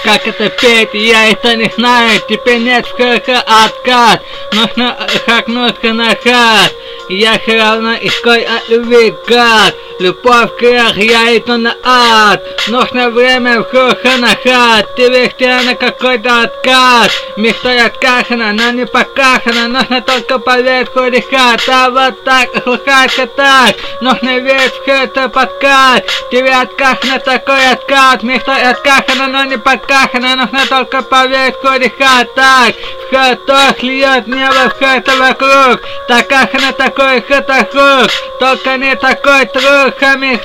как это петь, я это не знаю. Теперь нет сколько откат, нужно хакнуть на хат. Я все равно искаю от любви гад. Любовь грех, я иду на ад. Нужно время вкуха на хат. Ты везде на какой-то откат. Мечтой откашена, но не покашена. Нужно только поверху решать. А вот так, слухайся так. Нужно верить в это подкат. Тебе откашена такой откат. Мечтой откашена, но не покашена. Нужно только поверху решать. Так, что льет небо в это вокруг. Такашена такой хатахук. Только не такой труд. Хами,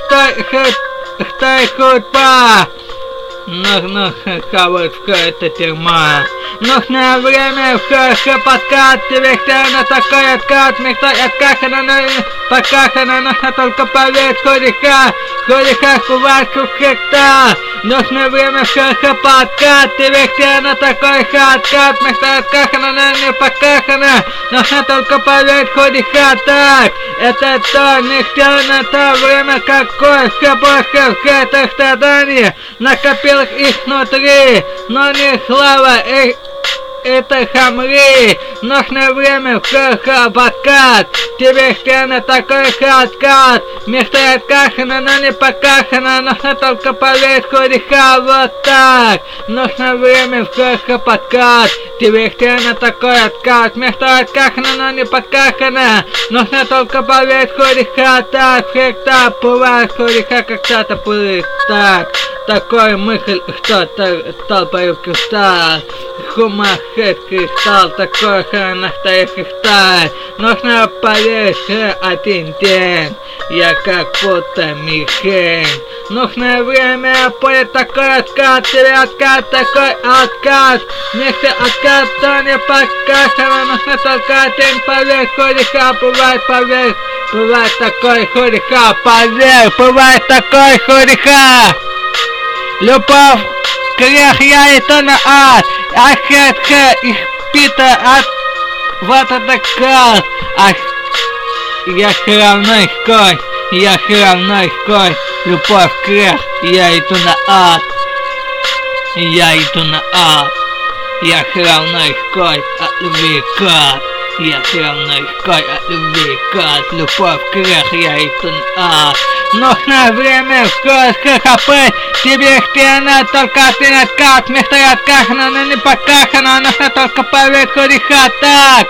кто худба. Нужно хавать в это тюрьма. Нужно время в подкат. Тебе на такой откат. Мечтой откашена, но не покашена. Нужно только поверить худика. Худика куварку хекта. Нужно время в подкат. Тебе на такой откат. Мечтой откашена, но не покашена. Нужно только поверить худика. Так, это то, ничто на то время какое. Все больше в это страдание. Накопил их внутри, но не слава, это хамри. Нужно время в подкат. Тебе на такой откат. Мечта откашена, но не покашена. Нужно только поверить худика. Вот так. Нужно время в подкат. Тебе на такой откат. Мечта откашена, но не покашена. Нужно только поверить худика. Так, всегда бывает худика, когда-то будет так. Такой мысль, что толпой кристалл. Хумахет кристалл, такой настоящий кристалл. Нужно поверить один день. Я как будто мишень. Нужно время, будет такой откат. Тебе откат, такой откат. Вместе откат, то не покашено. Нужно только один поверь, худика. Бывает поверь. Бывает такой худика. Поверь, бывает такой худика. Любовь, грех, я иду на ад. Их пита от вот это кат. Я все равно искать. Я все равно искать. Любовь, грех, я иду на ад. Я иду на ад. Я все равно искать от любви кат. Я все равно искать от любви кат. Любовь, грех, я иду на ад. Нужно время в ХП. Тебе стена только один откат. Мечта откашена, но не покашена. Нужно только поверить худика. Так.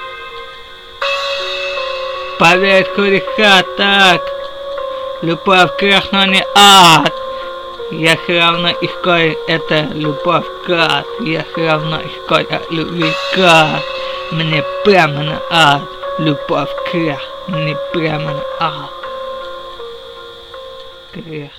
Поверить худика. Так. Любовь, грех, но не ад. Я все равно искаю это любовь кат. Я все равно искаю от любви кат. Мне прямо на ад. Любовь, грех, мне прямо на ад. Грех.